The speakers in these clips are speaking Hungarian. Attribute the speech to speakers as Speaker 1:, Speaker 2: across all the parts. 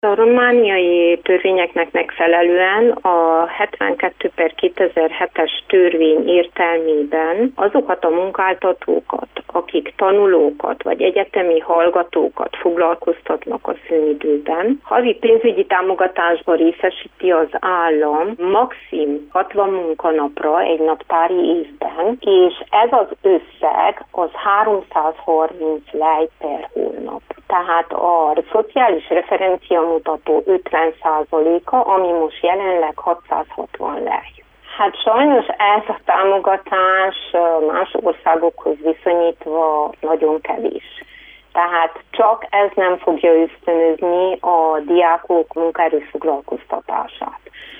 Speaker 1: A romániai törvényeknek megfelelően a 72/2007-es törvény értelmében azokat a munkáltatókat, akik tanulókat vagy egyetemi hallgatókat foglalkoztatnak a szünidőben, havi pénzügyi támogatásba részesíti az állam maximum 60 munkanapra egy naptári évben, és ez az összeg az 330 lej per hónap. Tehát a szociális referenciamutató 50%-a, ami most jelenleg 660 lej. Hát sajnos ez a támogatás más országokhoz viszonyítva nagyon kevés. Tehát csak ez nem fogja ösztönözni a diákok munkaerő foglalkoztatását.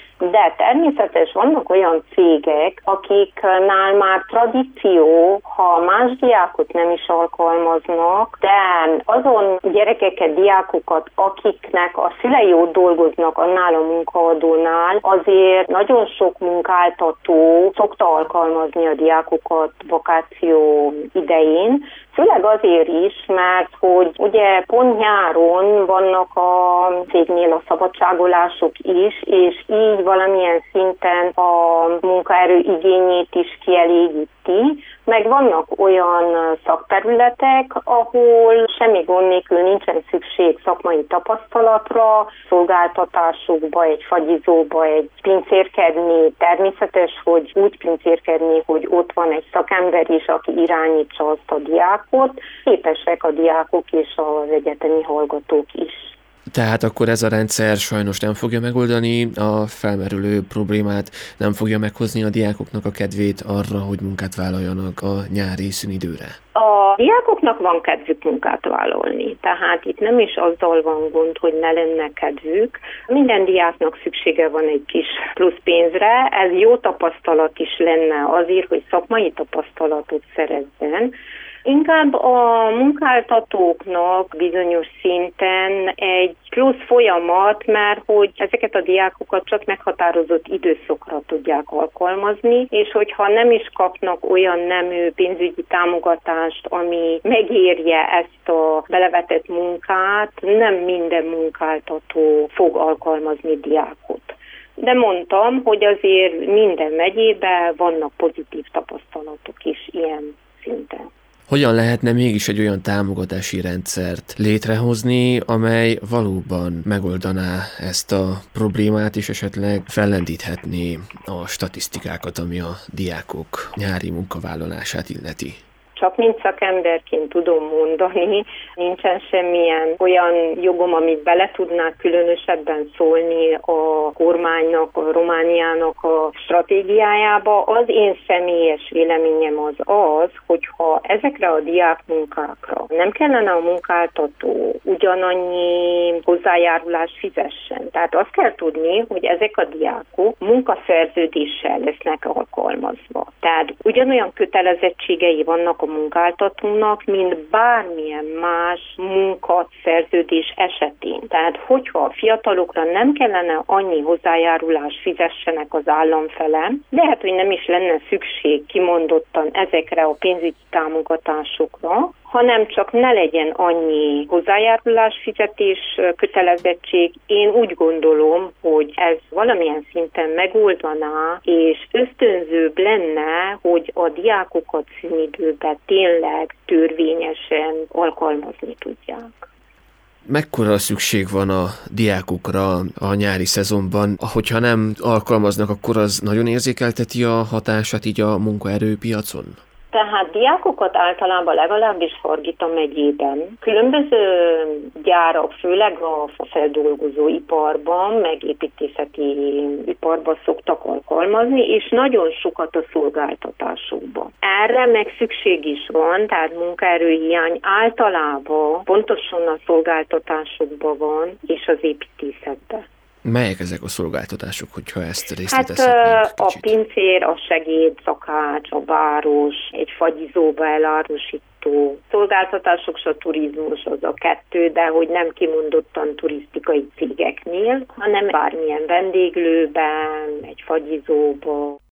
Speaker 1: De természetesen vannak olyan cégek, akiknál már tradíció, ha más diákot nem is alkalmaznak, de azon gyerekeket, diákokat, akiknek a szülei ott dolgoznak annál a munkaadónál, azért nagyon sok munkáltató szokta alkalmazni a diákokat vakáció idején, főleg azért is, mert hogy ugye pont nyáron vannak a cégnél a szabadságolások is, és így valamilyen szinten a munkaerő igényét is kielégíti, meg vannak olyan szakterületek, ahol semmi gond nélkül nincsen szükség szakmai tapasztalatra, szolgáltatásokba, egy fagyizóba, egy pincérkedni, természetes, hogy úgy pincérkedni, hogy ott van egy szakember is, aki irányítsa azt a diákot, képesek a diákok és az egyetemi hallgatók is.
Speaker 2: Tehát akkor ez a rendszer sajnos nem fogja megoldani a felmerülő problémát, nem fogja meghozni a diákoknak a kedvét arra, hogy munkát vállaljanak a nyári szünidőre?
Speaker 1: A diákoknak van kedvük munkát vállalni, tehát itt nem is azzal van gond, hogy ne lenne kedvük. Minden diáknak szüksége van egy kis plusz pénzre, ez jó tapasztalat is lenne azért, hogy szakmai tapasztalatot szerezzen. Inkább a munkáltatóknak bizonyos szinten egy plusz folyamat, mert hogy ezeket a diákokat csak meghatározott időszakra tudják alkalmazni, és hogyha nem is kapnak olyan nemű pénzügyi támogatást, ami megérje ezt a belevetett munkát, nem minden munkáltató fog alkalmazni diákot. De mondtam, hogy azért minden megyében vannak pozitív tapasztalatok is ilyen szinten.
Speaker 2: Hogyan lehetne mégis egy olyan támogatási rendszert létrehozni, amely valóban megoldaná ezt a problémát, és esetleg fellendíthetné a statisztikákat, ami a diákok nyári munkavállalását illeti?
Speaker 1: Csak mint szakemberként tudom mondani, nincsen semmilyen olyan jogom, amit bele tudnák különösebben szólni a kormánynak, a Romániának a stratégiájába. Az én személyes véleményem az, hogyha ezekre a diákmunkákra nem kellene a munkáltató ugyanannyi hozzájárulást fizessen. Tehát azt kell tudni, hogy ezek a diákok munkaszerződéssel lesznek alkalmazva. Tehát ugyanolyan kötelezettségei vannak a munkáltatónak, mint bármilyen más munkaszerződés esetén. Tehát, hogyha a fiatalokra nem kellene annyi hozzájárulást fizessenek az állam fele, lehet, hogy nem is lenne szükség kimondottan ezekre a pénzügyi támogatásokra, hanem csak ne legyen annyi hozzájárulás fizetés kötelezettség. Én úgy gondolom, hogy ez valamilyen szinten megoldaná, és ösztönzőbb lenne, hogy a diákokat szünidőben tényleg törvényesen alkalmazni tudják.
Speaker 2: Mekkora szükség van a diákokra a nyári szezonban? Hogyha nem alkalmaznak, akkor az nagyon érzékelteti a hatását így a munkaerőpiacon?
Speaker 1: Tehát diákokat általában legalábbis Hargita megyében különböző gyárak, főleg a feldolgozó iparban, meg építészeti iparban szoktak alkalmazni, és nagyon sokat a szolgáltatásokban. Erre meg szükség is van, tehát munkaerőhiány általában pontosan a szolgáltatásokban van, és az építészetben.
Speaker 2: Melyek ezek a szolgáltatások, hogyha ezt részletezhetnénk kicsit?
Speaker 1: A pincér, a segédszakács, a báros, egy fagyizóba elárusító szolgáltatások, és a turizmus az a kettő, de hogy nem kimondottan turisztikai cégeknél, hanem bármilyen vendéglőben, egy fagyizóba.